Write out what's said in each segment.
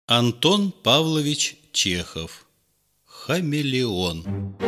Антон Павлович Чехов. Хамелеон.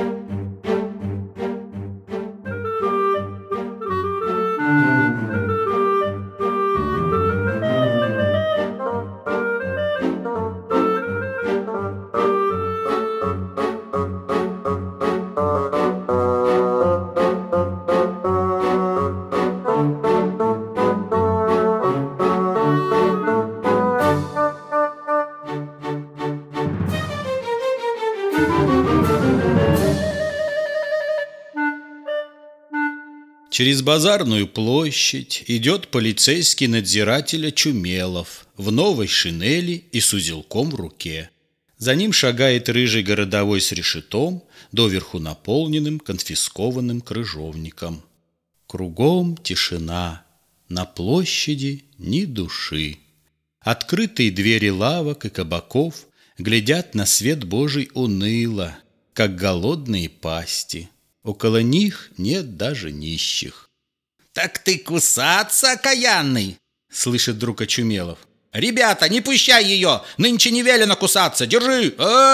Через базарную площадь идет полицейский надзиратель Очумелов в новой шинели и с узелком в руке. За ним шагает рыжий городовой с решетом, доверху наполненным конфискованным крыжовником. Кругом тишина, на площади ни души. Открытые двери лавок и кабаков глядят на свет Божий уныло, как голодные пасти. Около них нет даже нищих. «Так ты кусаться, окаянный!» — слышит вдруг Очумелов. «Ребята, не пущай ее! Нынче не велено кусаться! Держи!»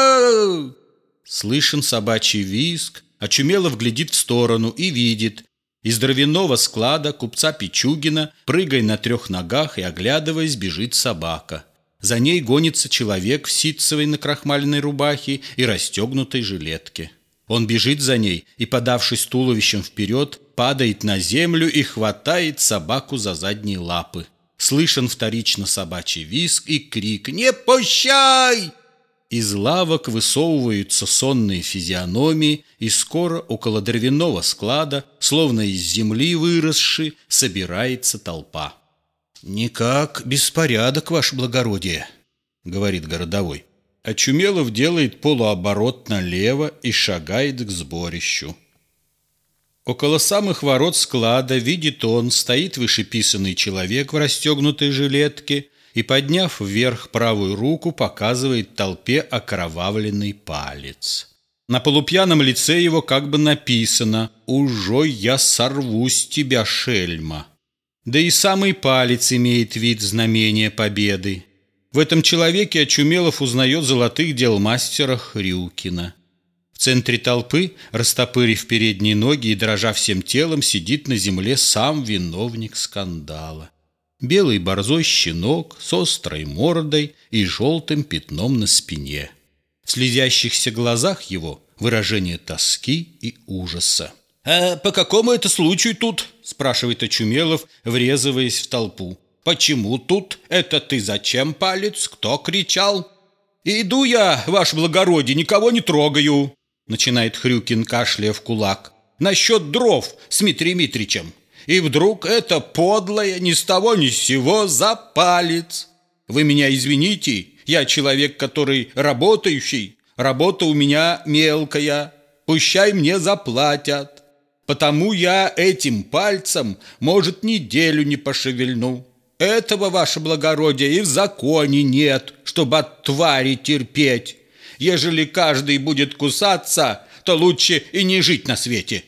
Слышен собачий визг. Очумелов глядит в сторону и видит. Из дровяного склада купца Пичугина, прыгая на 3 ногах и оглядываясь, бежит собака. За ней гонится человек в ситцевой накрахмаленной рубахе и расстегнутой жилетке. Он бежит за ней и, подавшись туловищем вперед, падает на землю и хватает собаку за задние лапы. Слышен вторично собачий визг и крик «Не пущай!». Из лавок высовываются сонные физиономии, и скоро около дровяного склада, словно из земли выросши, собирается толпа. «Никак беспорядок, ваше благородие», — говорит городовой. Очумелов делает полуоборот налево и шагает к сборищу. Около самых ворот склада, видит он, стоит вышеписанный человек в расстегнутой жилетке и, подняв вверх правую руку, показывает толпе окровавленный палец. На полупьяном лице его как бы написано «Ужо я сорву с тебя, шельма». Да и самый палец имеет вид знамения победы. В этом человеке Очумелов узнает золотых дел мастера Хрюкина. В центре толпы, растопырив передние ноги и дрожа всем телом, сидит на земле сам виновник скандала. Белый борзой щенок с острой мордой и желтым пятном на спине. В слезящихся глазах его выражение тоски и ужаса. «А по какому это случаю тут?» — спрашивает Очумелов, врезываясь в толпу. «Почему тут? Это ты зачем палец? Кто кричал?» «Иду я, ваше благородие, никого не трогаю», — начинает Хрюкин, кашляя в кулак. «Насчет дров с Митрием Митричем. И вдруг это подлое ни с того ни с сего за палец. Вы меня извините, я человек, который работающий, работа у меня мелкая, пущай мне заплатят. Потому я этим пальцем, может, неделю не пошевельну. Этого, ваше благородие, и в законе нет, чтобы от твари терпеть. Ежели каждый будет кусаться, то лучше и не жить на свете».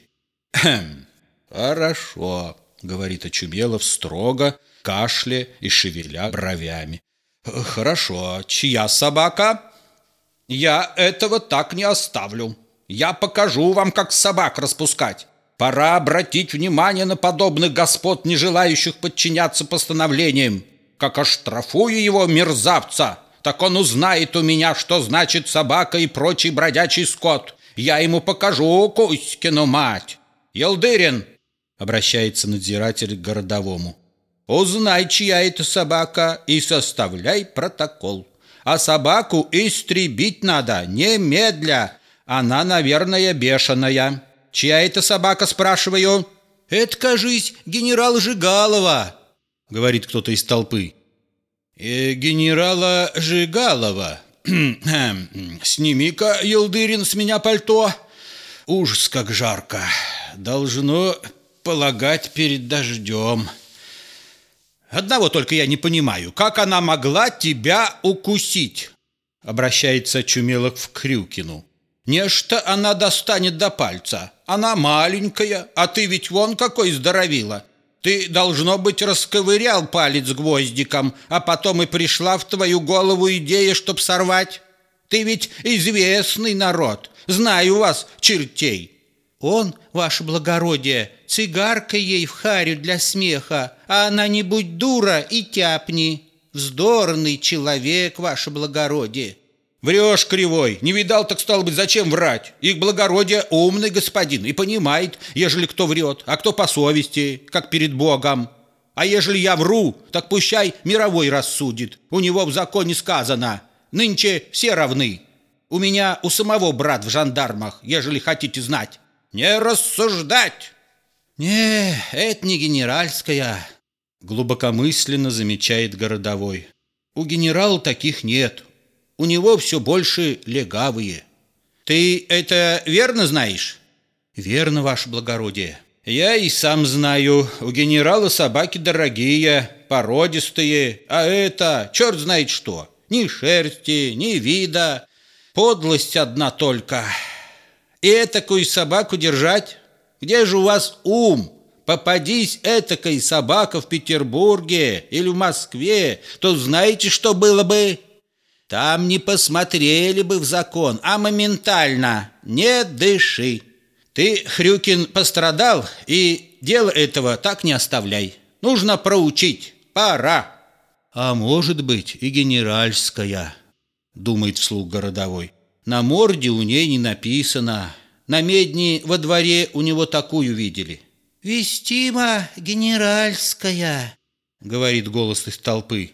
«Хорошо», — говорит Очумелов строго, кашляя и шевеля бровями. «Хорошо. Чья собака?» «Я этого так не оставлю. Я покажу вам, как собак распускать. Пора обратить внимание на подобных господ, не желающих подчиняться постановлениям. Как оштрафую его, мерзавца, так он узнает у меня, что значит собака и прочий бродячий скот. Я ему покажу Кузькину мать. Елдырин», — обращается надзиратель к городовому, — «узнай, чья это собака, и составляй протокол. А собаку истребить надо немедля. Она, наверное, бешеная». «Чья это собака, спрашиваю?» «Это, кажись, генерала Жигалова», — говорит кто-то из толпы. «Генерала Жигалова? Сними-ка, Елдырин, с меня пальто. Ужас, как жарко. Должно полагать перед дождем. Одного только я не понимаю, как она могла тебя укусить?» Обращается Очумелов к Хрюкину. «Нечто она достанет до пальца. Она маленькая, а ты ведь вон какой здоровила. Ты, должно быть, расковырял палец гвоздиком, а потом и пришла в твою голову идея, чтоб сорвать. Ты ведь известный народ, знаю вас, чертей». Он, ваше благородие, цигаркой ей в харю для смеха, а она не будь дура и тяпни. Вздорный человек, ваше благородие. Врешь, кривой, не видал, так стало быть, зачем врать? Их благородие умный господин и понимает, ежели кто врет, а кто по совести, как перед Богом. А ежели я вру, так пущай мировой рассудит. У него в законе сказано: нынче все равны. У меня у самого брат в жандармах, ежели хотите знать. Не рассуждать. Не, это не генеральская, глубокомысленно замечает городовой. У генерала таких нет. У него все больше легавые. Ты это верно знаешь? Верно, ваше благородие. Я и сам знаю. У генерала собаки дорогие, породистые, а это черт знает что. Ни шерсти, ни вида. Подлость одна только. И этакую собаку держать? Где же у вас ум? Попадись этакой собака в Петербурге или в Москве, то знаете, что было бы? Там не посмотрели бы в закон, а моментально: не дыши. Ты, Хрюкин, пострадал, и дело этого так не оставляй. Нужно проучить, пора. А может быть и генеральская, думает вслух городовой. На морде у ней не написано. На медне во дворе у него такую видели. «Вестима генеральская», — говорит голос из толпы.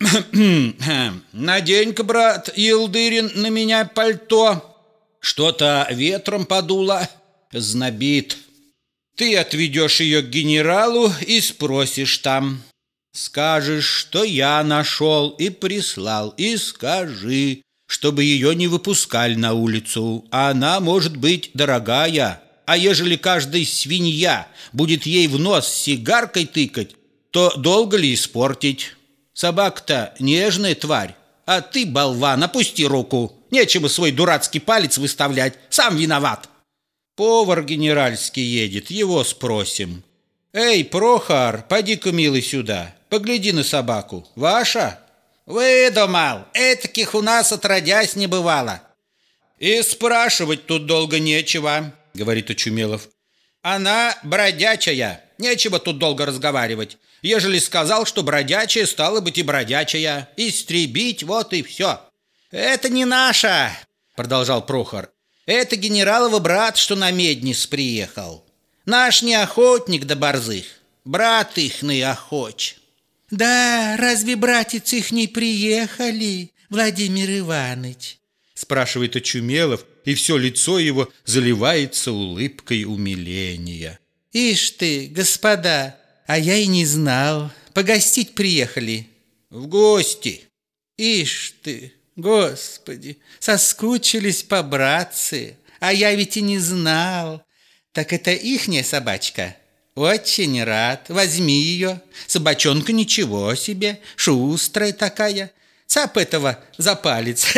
«Надень-ка, брат Елдырин, на меня пальто. Что-то ветром подуло, знобит. Ты отведешь ее к генералу и спросишь там. Скажешь, что я нашел и прислал, и скажи, чтобы ее не выпускали на улицу. Она может быть дорогая, а ежели каждая свинья будет ей в нос сигаркой тыкать, то долго ли испортить? Собака-то нежная тварь, а ты, болван, опусти руку. Нечего свой дурацкий палец выставлять, сам виноват». Повар генеральский едет, его спросим. «Эй, Прохор, поди-ка, милый, сюда, погляди на собаку. Ваша?» «Выдумал, этаких у нас отродясь не бывало». «И спрашивать тут долго нечего», — говорит Очумелов. «Она бродячая, нечего тут долго разговаривать. Ежели сказал, что бродячая, стало быть и бродячая. Истребить, вот и все». «Это не наша», — продолжал Прохор. «Это генералова брат, что на Меднис приехал. Наш не охотник до борзых, брат ихный охоч». «Да, разве братец их не приехали, Владимир Иванович?» — спрашивает Очумелов, и все лицо его заливается улыбкой умиления. «Ишь ты, господа, а я и не знал. Погостить приехали». «В гости». «Ишь ты, господи, соскучились по-братцы, а я ведь и не знал. Так это ихняя собачка?» «Очень рад. Возьми ее. Собачонка ничего себе, шустрая такая. Цап этого за палец.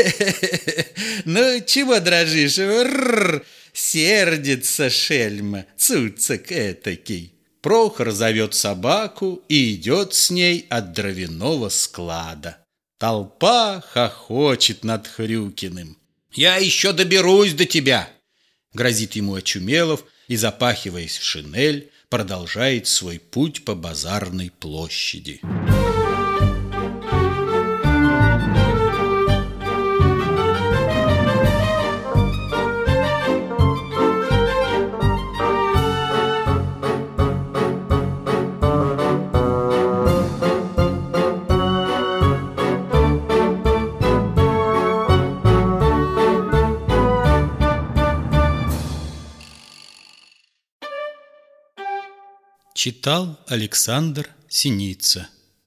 Ну, чего дрожишь? Сердится шельма, цуцик этакий». Прохор зовет собаку и идет с ней от дровяного склада. Толпа хохочет над Хрюкиным. «Я еще доберусь до тебя!» — грозит ему Очумелов и, запахиваясь в шинель, продолжает свой путь по базарной площади. Читал Александр Синица.